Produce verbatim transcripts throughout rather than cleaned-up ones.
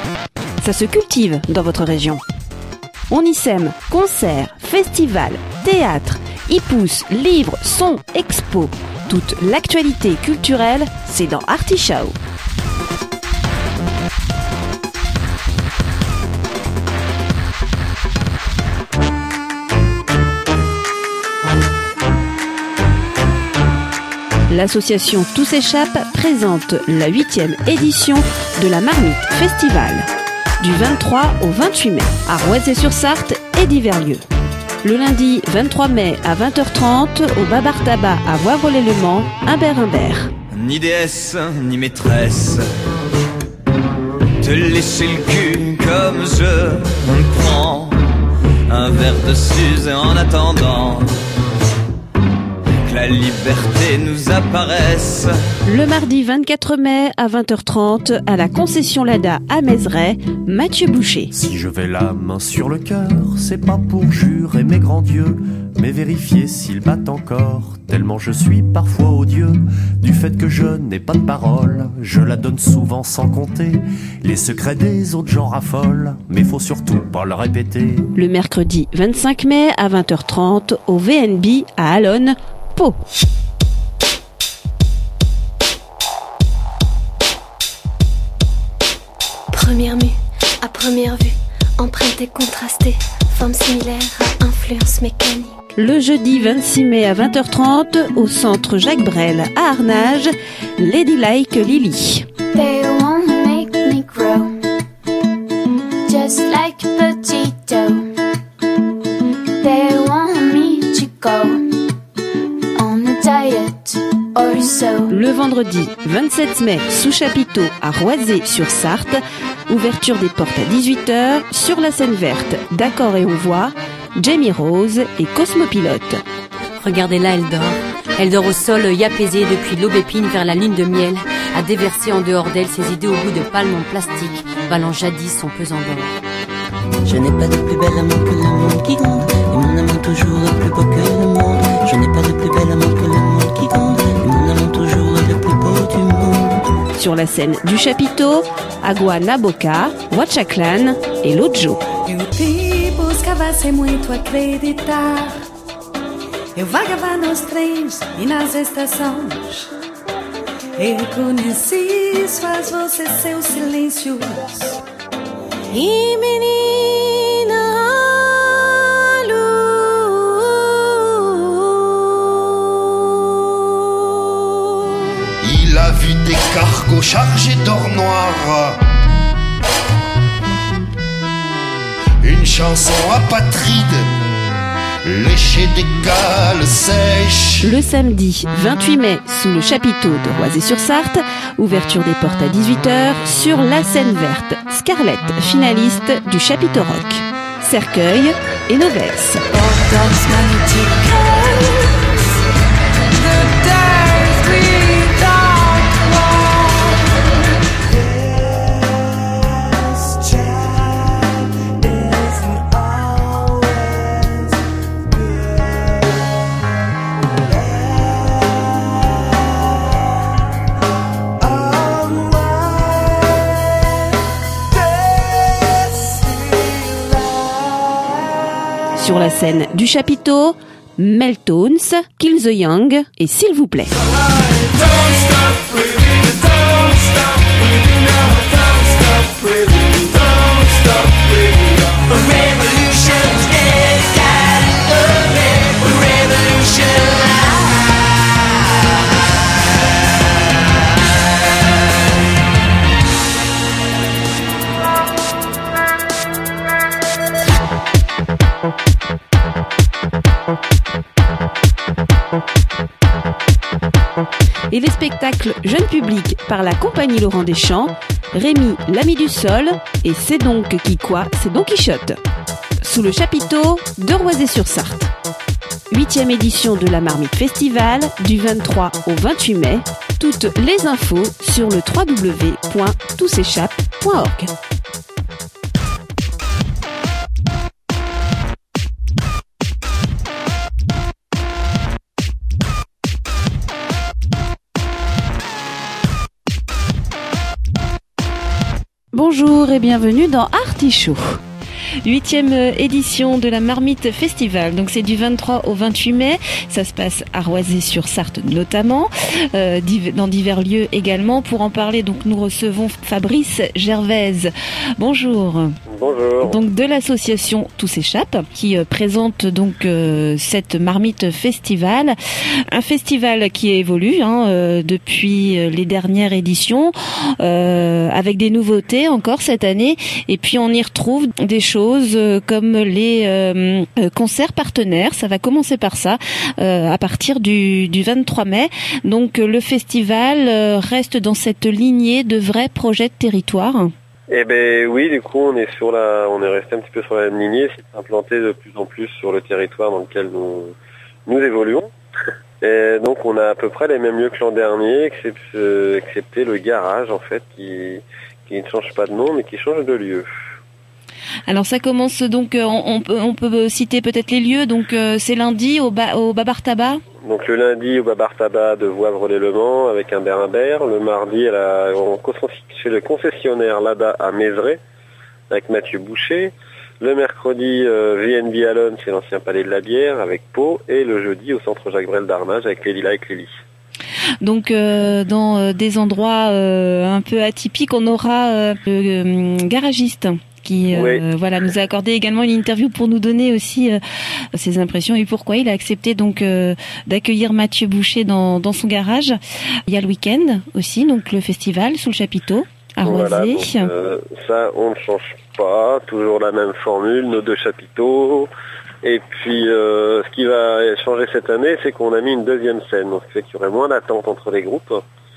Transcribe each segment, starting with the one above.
Ça se cultive dans votre région. On y sème concerts, festivals, théâtre, hippous, livres, sons, expos. Toute l'actualité culturelle, c'est dans Artishow. L'association Tout s'échappe présente la huitième édition de la Marmite Festival, du vingt-trois au vingt-huit mai, à Roisey-sur-Sarthe et divers lieux. Le lundi vingt-trois mai à vingt heures trente, au Babar Tabac à Voivrelet-le-Mans, Humbert-Humbert. Ni déesse, ni maîtresse, te lécher le cul comme je prends un verre de Suze en attendant que la liberté nous apparaisse. Le mardi vingt-quatre mai à vingt heures trente, à la concession Lada à Mézeray, Mathieu Boucher. Si je vais la main sur le cœur, c'est pas pour jurer mes grands dieux, mais vérifier s'ils battent encore, tellement je suis parfois odieux. Du fait que je n'ai pas de parole, je la donne souvent sans compter. Les secrets des autres gens raffolent, mais faut surtout pas le répéter. Le mercredi vingt-cinq mai à vingt heures trente, au V N B à Allonne, Pau. Première mue, à première vue, empreinte et contrastée, forme similaire à influence mécanique. Le jeudi vingt-six mai à vingt heures trente, au centre Jacques Brel à Arnage, Ladylike Lily. They wanna make me grow, just like a potato. They want me to go on a diet or so. Le vendredi vingt-sept mai, sous chapiteau à Roisey-sur-Sarthe, ouverture des portes à dix-huit heures, sur la scène verte d'Accord et on voit Jamie Rose et Cosmopilote. Regardez-la, elle dort. Elle dort au sol, œil apaisé depuis l'aubépine vers la lune de miel, à déverser en dehors d'elle ses idées au bout de palmes en plastique, valant jadis son pesant d'or. Je n'ai pas de plus bel amant que le monde qui gronde, et mon amant toujours est plus beau que le monde. Je n'ai pas de plus bel amant que le monde qui gronde, et mon amant toujours est le plus beau du monde. Sur la scène du chapiteau, Agua Naboca, Huachaclan et Lojo. Eu te buscava sem muito acreditar. Eu vagava nos trens e nas estações. E conheci suas vozes, seus silêncios. E menina Il a vu des cargos chargés d'or noir, une chanson apatride, lécher des cales sèches. Le samedi vingt-huit mai, sous le chapiteau de Roisey-sur-Sarthe, ouverture des portes à dix-huit heures, sur la scène verte, Scarlett, finaliste du chapiteau rock. Cercueil et Novès. Sur la scène du chapiteau, Meltones, Kill the Young et S'il vous plaît. Et les spectacles jeunes publics par la compagnie Laurent Deschamps, Rémi l'ami du sol et C'est donc qui quoi, c'est Don Quichotte. Sous le chapiteau de Roisey-sur-Sarthe. Huitième édition de la Marmite Festival du vingt-trois au vingt-huit mai. Toutes les infos sur le w w w point tout s'échappe point org. Bonjour et bienvenue dans Artichaut. Huitième édition de la Marmite Festival. Donc c'est du vingt-trois au vingt-huit mai. Ça se passe à Roisey-sur-Sarthe notamment, euh, dans divers lieux également. Pour en parler, donc nous recevons Fabrice Gervaise. Bonjour. Bonjour. Donc de l'association Tout s'échappe, qui euh, présente donc euh, cette Marmite Festival, un festival qui évolue hein, euh, depuis les dernières éditions, euh, avec des nouveautés encore cette année. Et puis on y retrouve des choses comme les euh, concerts partenaires. Ça va commencer par ça euh, à partir du, du vingt-trois mai. Donc le festival euh, reste dans cette lignée de vrais projets de territoire. Eh ben oui, du coup on est sur la, on est resté un petit peu sur la même lignée, c'est implanté de plus en plus sur le territoire dans lequel nous, nous évoluons. Et donc on a à peu près les mêmes lieux que l'an dernier, excepté, excepté le garage en fait qui, qui ne change pas de nom mais qui change de lieu. Alors ça commence donc, on, on, peut, on peut citer peut-être les lieux, donc euh, c'est lundi au, ba, au Babar Tabac. Donc le lundi au Babar Tabac de Voivre-les-Le-Mans avec un Berimbert, le mardi à la, on, chez le concessionnaire Lada à Mézeray avec Mathieu Boucher, le mercredi euh, V N B Alone chez l'ancien Palais de la Bière avec Pau et le jeudi au centre Jacques Brel d'Armage avec les Lilas et Clélie. Donc euh, dans euh, des endroits euh, un peu atypiques, on aura euh, le euh, garagiste qui euh, oui. voilà nous a accordé également une interview pour nous donner aussi euh, ses impressions et pourquoi il a accepté donc euh, d'accueillir Mathieu Boucher dans dans son garage. Il y a le week-end aussi, donc le festival sous le chapiteau à Roisey. Voilà, donc, euh, ça on ne change pas, toujours la même formule, nos deux chapiteaux. Et puis euh, ce qui va changer cette année, c'est qu'on a mis une deuxième scène, donc ce fait qu'il y aurait moins d'attente entre les groupes.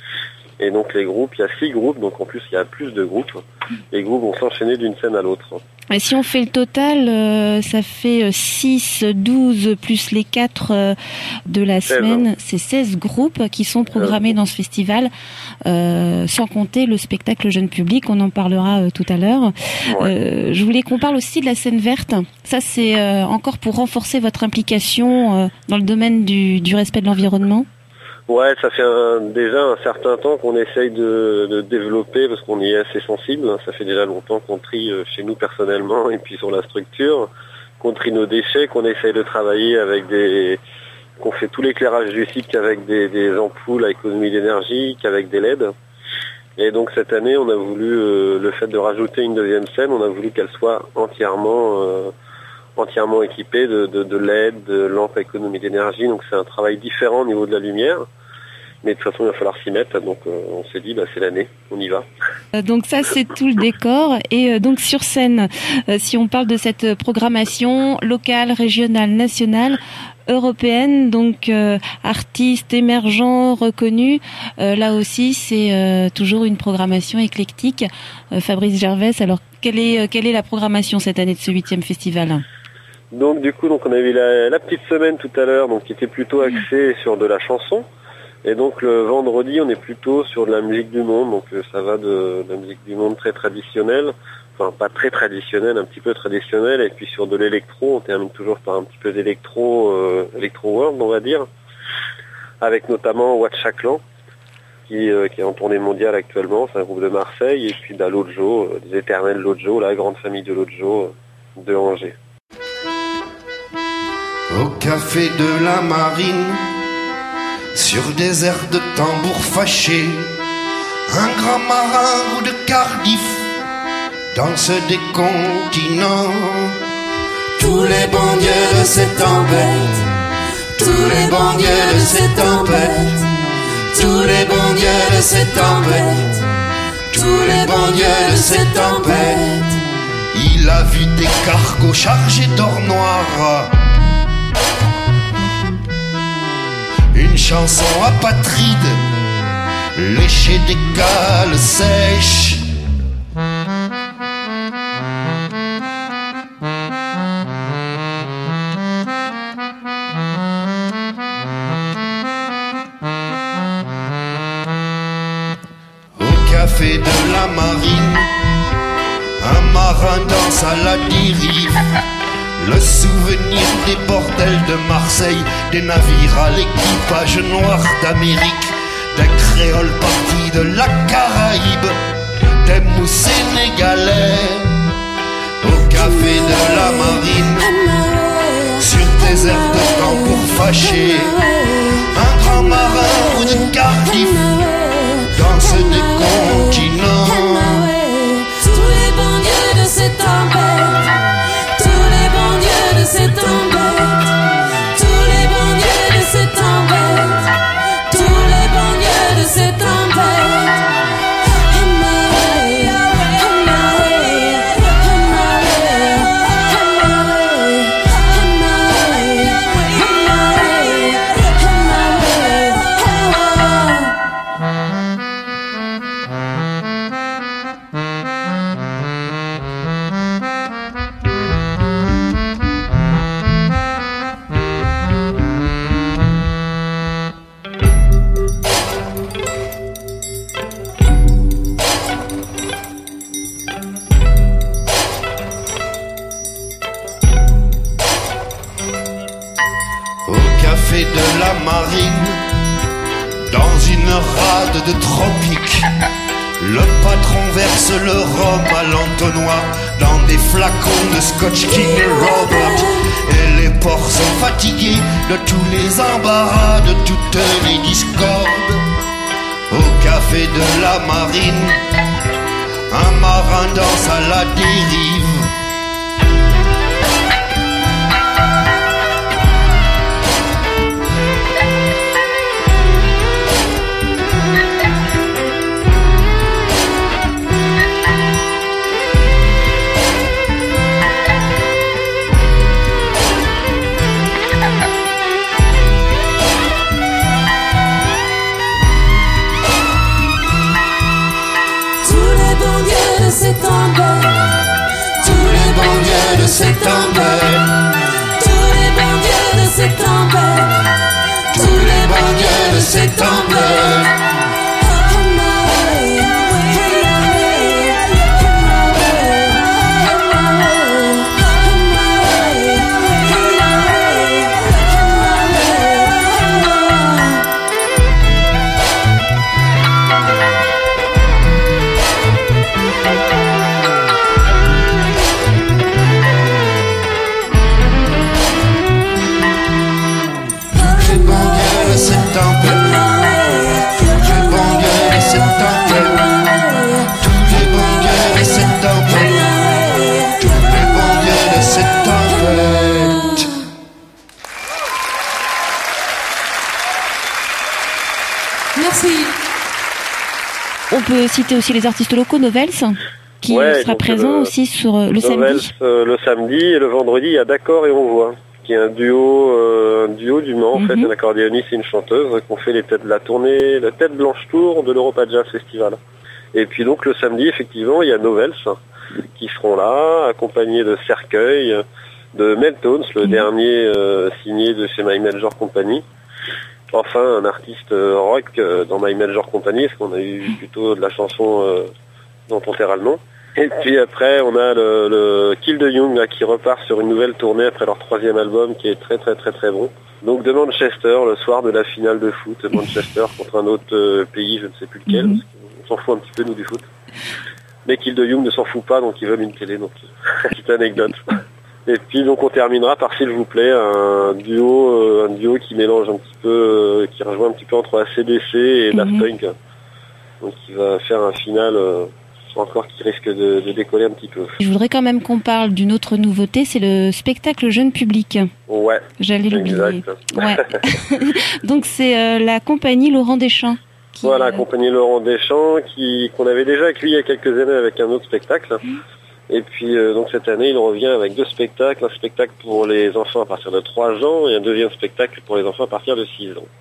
Et donc les groupes, il y a six groupes, donc en plus il y a plus de groupes. Les groupes vont s'enchaîner d'une scène à l'autre. Et si on fait le total, euh, ça fait six, douze plus les quatre euh, de la semaine. C'est seize groupes qui sont programmés dans ce festival, euh, sans compter le spectacle jeune public, on en parlera euh, tout à l'heure. Ouais. Euh, je voulais qu'on parle aussi de la scène verte. Ça c'est euh, encore pour renforcer votre implication euh, dans le domaine du, du respect de l'environnement. Ouais, ça fait un, déjà un certain temps qu'on essaye de, de développer parce qu'on y est assez sensible. Ça fait déjà longtemps qu'on trie chez nous personnellement et puis sur la structure, qu'on trie nos déchets, qu'on essaye de travailler avec des, qu'on fait tout l'éclairage du site qu'avec des, des ampoules à économie d'énergie, qu'avec des L E D. Et donc cette année, on a voulu euh, le fait de rajouter une deuxième scène, on a voulu qu'elle soit entièrement euh, entièrement équipé de, de, de L E D, de lampes à économie d'énergie, donc c'est un travail différent au niveau de la lumière, mais de toute façon il va falloir s'y mettre, donc euh, on s'est dit bah, c'est l'année, on y va. Euh, donc ça c'est tout le décor, et euh, donc sur scène, euh, si on parle de cette programmation locale, régionale, nationale, européenne, donc euh, artistes émergents, reconnus, euh, là aussi c'est euh, toujours une programmation éclectique. Euh, Fabrice Gervaise, alors quelle est, euh, quelle est la programmation cette année de ce huitième festival ? Donc du coup, donc on a eu la, la petite semaine tout à l'heure, donc qui était plutôt axée sur de la chanson. Et donc le vendredi, on est plutôt sur de la musique du monde. Donc ça va de, de la musique du monde très traditionnelle, enfin pas très traditionnelle, un petit peu traditionnelle. Et puis sur de l'électro, on termine toujours par un petit peu d'électro, euh, électro world, on va dire, avec notamment Watchaclan, qui, euh, qui est en tournée mondiale actuellement. C'est un groupe de Marseille. Et puis bah, Lojo, euh, des éternels Lojo, la grande famille de Lojo euh, de Angers. Au café de la Marine, sur des airs de tambour fâchés, un grand marin ou de Cardiff danse des continents. Tous les bons dieux de cette tempête, tous les bons dieux de cette tempête, tous les bons dieux de cette tempête, tous les bons dieux de cette tempête. Il a vu des cargos chargés d'or noir, une chanson apatride, léchée des cales sèches. Au café de la Marine, un marin danse à la dérive, le souvenir des bordels de Marseille, des navires à l'équipage noir d'Amérique, d'un créole parti de la Caraïbe, des moussés sénégalais caché. Un grand marin ou de Cardiff danse des continents. Tous les bons dieux de cette tempête, tous les bons dieux de cette tempête, tous les bons dieux de cette tempête, tous les bons dieux de cette tempête. De la marine, dans une rade de tropique, le patron verse le rhum à l'entonnoir dans des flacons de Scotch King Robert. Et les porcs sont fatigués de tous les embarras, de toutes les discordes. Au café de la marine, un marin danse à la dérive. Cette tempête, tous les bons dieux de cette tempête, tous les bons dieux de cette tempête, tous les bons dieux de cette tempête. On peut citer aussi les artistes locaux, Novels, qui ouais, sera présent le, aussi sur le Novels, samedi. Euh, le samedi et le vendredi, il y a D'accord et On Voit, qui est un duo, euh, un duo du Mans, mm-hmm. en fait, un accordéoniste et une chanteuse, qui ont fait les têtes, la tournée, la tête blanche tour de l'Europa Jazz Festival. Et puis donc le samedi, effectivement, il y a Novels qui seront là, accompagnés de Cercueil, de Meltones, le mm-hmm. dernier euh, signé de chez My Major Company. Enfin, un artiste euh, rock euh, dans My Major Company, parce qu'on a eu plutôt de la chanson euh, dont on taira le nom. Et puis après, on a le, le Kill the Young là, qui repart sur une nouvelle tournée après leur troisième album, qui est très très très très bon. Donc de Manchester, le soir de la finale de foot, Manchester contre un autre euh, pays, je ne sais plus lequel, mm-hmm. parce qu'on s'en fout un petit peu nous du foot. Mais Kill the Young ne s'en fout pas, donc ils veulent une télé, donc petite anecdote. Et puis donc on terminera par S'il vous plaît, un duo, euh, un duo qui mélange un petit peu, euh, qui rejoint un petit peu entre A C D C et Daft mm-hmm. Punk. Donc il va faire un final euh, encore qui risque de, de décoller un petit peu. Je voudrais quand même qu'on parle d'une autre nouveauté, c'est le spectacle jeune public. Ouais. J'allais l'oublier. Ouais. Donc c'est euh, la compagnie Laurent Deschamps. Qui, voilà, la euh... compagnie Laurent Deschamps qui qu'on avait déjà accueilli il y a quelques années avec un autre spectacle. Mm. Et puis euh, donc cette année, il revient avec deux spectacles, un spectacle pour les enfants à partir de trois ans et un deuxième spectacle pour les enfants à partir de six ans.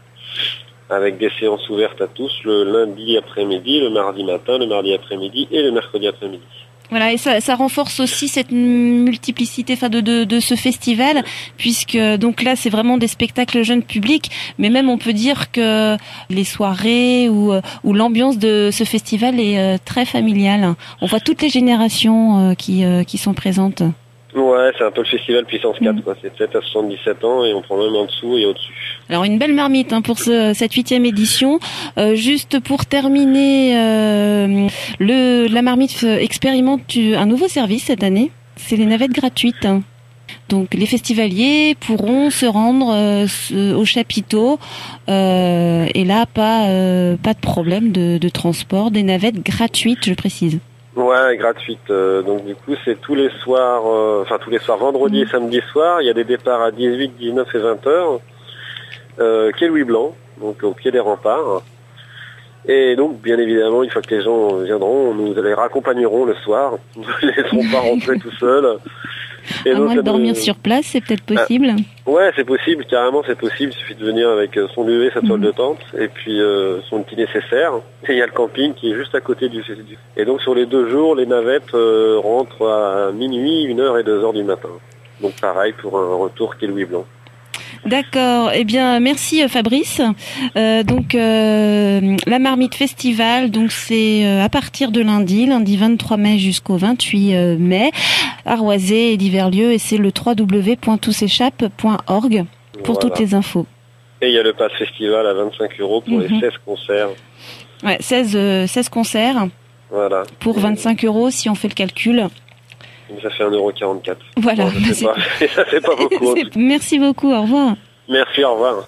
Avec des séances ouvertes à tous le lundi après-midi, le mardi matin, le mardi après-midi et le mercredi après-midi. Voilà, et ça, ça renforce aussi cette multiplicité, enfin, de, de, de ce festival, puisque donc là, c'est vraiment des spectacles jeunes publics, mais même on peut dire que les soirées ou, ou l'ambiance de ce festival est euh, très familiale. On voit toutes les générations euh, qui, euh, qui sont présentes. Ouais, c'est un peu le festival puissance quatre, mmh. quoi. C'est sept à soixante-dix-sept ans et on prend même en dessous et au-dessus. Alors une belle marmite hein, pour ce, cette huitième édition. Euh, juste pour terminer, euh, le, la marmite expérimente un nouveau service cette année. C'est les navettes gratuites. Donc les festivaliers pourront se rendre euh, au chapiteau euh, et là pas euh, pas de problème de, de transport, des navettes gratuites, je précise. Ouais, gratuite. Euh, donc du coup, c'est tous les soirs, euh, enfin tous les soirs, vendredi et samedi soir. Il y a des départs à dix-huit, dix-neuf et vingt heures. Euh, quai Louis Blanc, donc au pied des remparts. Et donc, bien évidemment, une fois que les gens viendront, nous les raccompagnerons le soir. Nous ne les laisserons pas rentrer tout seuls. Et à donc, moins de dormir nous... sur place, c'est peut-être possible. Ah, ouais, c'est possible, carrément, c'est possible. Il suffit de venir avec son duvet, sa toile mmh. de tente, et puis euh, son petit nécessaire. Et il y a le camping qui est juste à côté du. Et donc, sur les deux jours, les navettes euh, rentrent à minuit, une heure et deux heures du matin. Donc, pareil pour un retour quai Louis Blanc. D'accord. Eh bien, merci Fabrice. Euh, donc, euh, la Marmite Festival, donc c'est euh, à partir de lundi, lundi vingt-trois mai jusqu'au vingt-huit mai, à Roisey et divers lieux, et c'est le w w w point tout s'échappe point org pour voilà. toutes les infos. Et il y a le pass festival à vingt-cinq euros pour mm-hmm. les seize concerts. Ouais, seize, euh, seize concerts. Voilà. Pour vingt-cinq euros si on fait le calcul. Ça fait un euro quarante-quatre. Voilà. Bon, ça, fait pas, ça fait pas beaucoup. Merci beaucoup, au revoir. Merci, au revoir.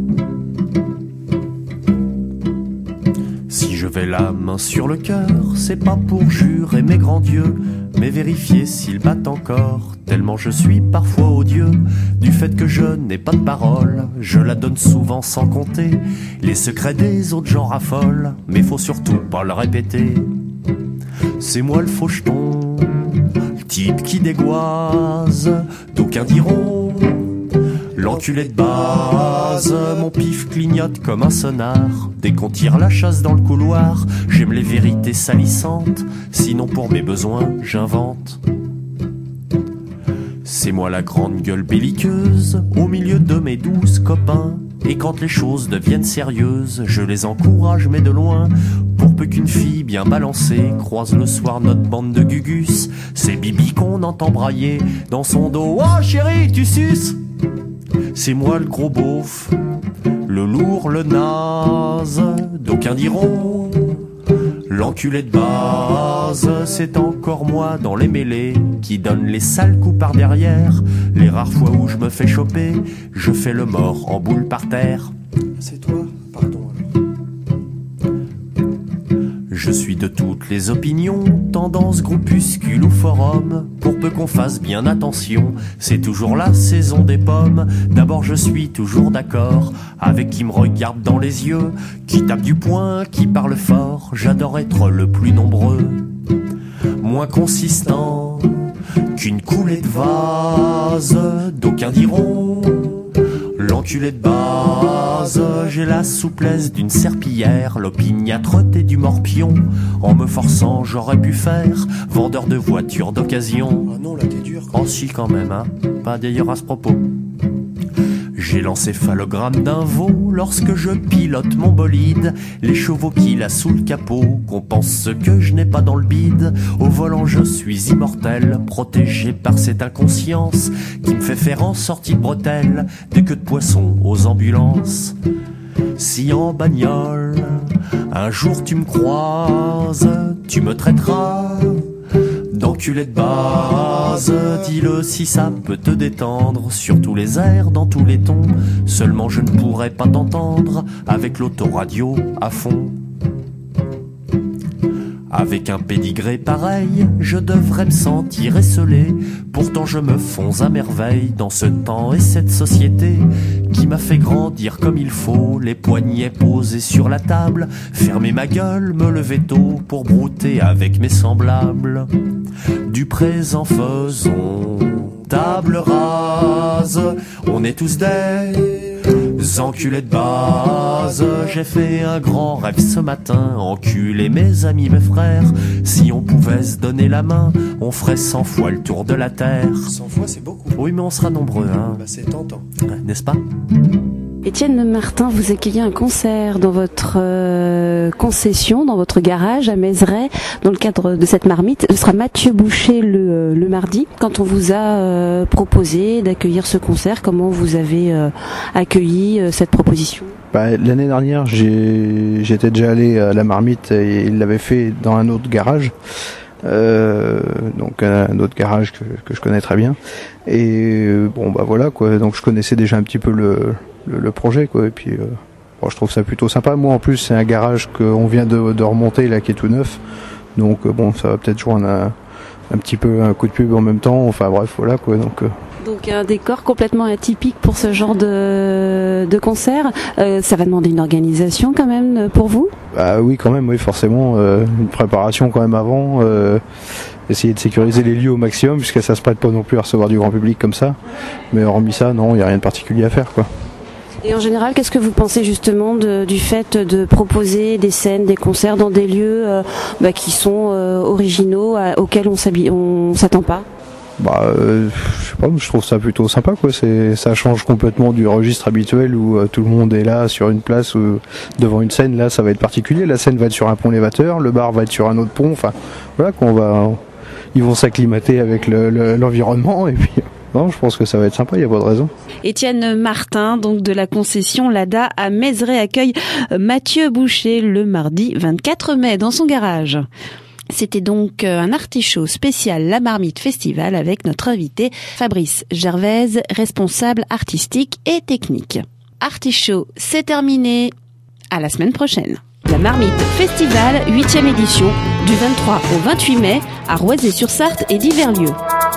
Si je vais la main sur le cœur, c'est pas pour jurer mes grands dieux, mais vérifier s'ils battent encore, tellement je suis parfois odieux. Du fait que je n'ai pas de parole, je la donne souvent sans compter. Les secrets des autres gens raffolent, mais faut surtout pas le répéter. C'est moi le faucheton, type qui dégoise, d'aucuns diront l'enculé de base. Mon pif clignote comme un sonar dès qu'on tire la chasse dans le couloir. J'aime les vérités salissantes, sinon pour mes besoins j'invente. C'est moi la grande gueule belliqueuse au milieu de mes douze copains. Et quand les choses deviennent sérieuses, je les encourage mais de loin. Pour peu qu'une fille bien balancée croise le soir notre bande de gugus, c'est Bibi qu'on entend brailler dans son dos. Oh chérie, tu suces. C'est moi le gros beauf, le lourd, le naze. D'aucuns diront l'enculé de base. C'est encore moi dans les mêlées qui donne les sales coups par derrière. Les rares fois où je me fais choper, je fais le mort en boule par terre. C'est toi, pardon. Je suis de toutes les opinions, tendance, groupuscule ou forum. Pour peu qu'on fasse bien attention, c'est toujours la saison des pommes. D'abord je suis toujours d'accord avec qui me regarde dans les yeux, qui tape du poing, qui parle fort. J'adore être le plus nombreux, moins consistant qu'une coulée de vase. D'aucuns diront l'enculé de base. J'ai la souplesse d'une serpillière, l'opiniâtreté du morpion. En me forçant, j'aurais pu faire vendeur de voitures d'occasion. Ah non, là t'es dur. Oh si quand même, hein. Pas d'ailleurs à ce propos. J'ai l'encéphalogramme d'un veau lorsque je pilote mon bolide. Les chevaux qu'il a sous le capot compensent ce que je n'ai pas dans le bide. Au volant je suis immortel, protégé par cette inconscience qui me fait faire en sortie de bretelles des queues de poisson aux ambulances. Si en bagnole un jour tu me croises, tu me traiteras d'enculé de base. Dis-le si ça peut te détendre, sur tous les airs, dans tous les tons. Seulement je ne pourrais pas t'entendre avec l'autoradio à fond. Avec un pédigré pareil, je devrais me sentir esselé. Pourtant je me fonds à merveille dans ce temps et cette société qui m'a fait grandir comme il faut, les poignets posés sur la table, fermer ma gueule, me lever tôt pour brouter avec mes semblables. Du présent faisons table rase, on est tous des enculés de base. J'ai fait un grand rêve ce matin, enculer mes amis, mes frères. Si on pouvait se donner la main, on ferait cent fois le tour de la terre. Cent fois c'est beaucoup. Oui mais on sera nombreux, hein. Bah c'est tentant. N'est-ce pas? Étienne Martin, vous accueillez un concert dans votre euh, concession, dans votre garage à Mézeray, dans le cadre de cette marmite. Ce sera Mathieu Boucher le, euh, le mardi. Quand on vous a euh, proposé d'accueillir ce concert, comment vous avez euh, accueilli euh, cette proposition? Bah, l'année dernière, j'ai, j'étais déjà allé à la marmite et il l'avait fait dans un autre garage. Euh, donc un autre garage que, que je connais très bien. Et euh, bon bah voilà quoi. Donc je connaissais déjà un petit peu le, le, le projet quoi. Et puis euh, bon, je trouve ça plutôt sympa. Moi en plus c'est un garage qu'on vient de, de remonter là qui est tout neuf. Donc euh, bon ça va peut-être jouer un, un petit peu un coup de pub en même temps. Enfin bref voilà quoi. Donc euh, Donc un décor complètement atypique pour ce genre de, de concert. Euh, ça va demander une organisation quand même pour vous ? Bah oui quand même, oui forcément. Euh, une préparation quand même avant. Euh, essayer de sécuriser les lieux au maximum puisque ça se prête pas non plus à recevoir du grand public comme ça. Mais hormis ça, non, il n'y a rien de particulier à faire quoi. Et en général, qu'est-ce que vous pensez justement de, du fait de proposer des scènes, des concerts dans des lieux euh, bah, qui sont euh, originaux, à, auxquels on ne s'attend pas ? Bah, euh, je sais pas, je trouve ça plutôt sympa quoi. C'est, ça change complètement du registre habituel où euh, tout le monde est là sur une place ou devant une scène. Là, ça va être particulier. La scène va être sur un pont élévateur, le bar va être sur un autre pont. Enfin, voilà qu'on va, ils vont s'acclimater avec le, le, l'environnement et puis. Non, je pense que ça va être sympa, il n'y a pas de raison. Étienne Martin, donc de la concession Lada à Mézeray, accueille Mathieu Boucher le mardi vingt-quatre mai dans son garage. C'était donc un artichaut spécial La Marmite Festival avec notre invité Fabrice Gervaise, responsable artistique et technique. Artichaut, c'est terminé. À la semaine prochaine. La Marmite Festival, huitième édition, du vingt-trois au vingt-huit mai, à Roisey-sur-Sarthe et divers lieux.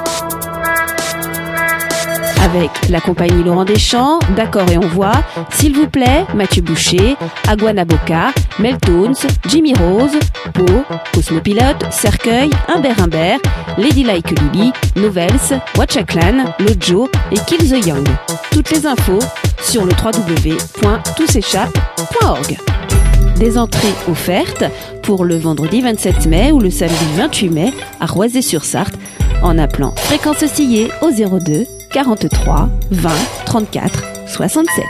Avec la compagnie Laurent Deschamps, D'accord et on voit, S'il vous plaît, Mathieu Boucher, Aguana Boca, Meltones, Jimmy Rose, Pau, Cosmopilote, Cercueil, Humbert Humbert, Lady Like Lily, Novels, Watchaclan, Lojo et Kill the Young. Toutes les infos sur le w w w point tout s'échappe point org. Des entrées offertes pour le vendredi vingt-sept mai ou le samedi vingt-huit mai à Roisey-sur-Sarthe en appelant Fréquence Oscillée au zéro deux quarante-trois vingt trente-quatre soixante-sept.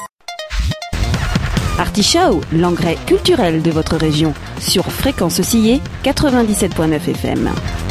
Artichaut, l'engrais culturel de votre région sur Fréquence Oscillée quatre-vingt-dix-sept point neuf F M.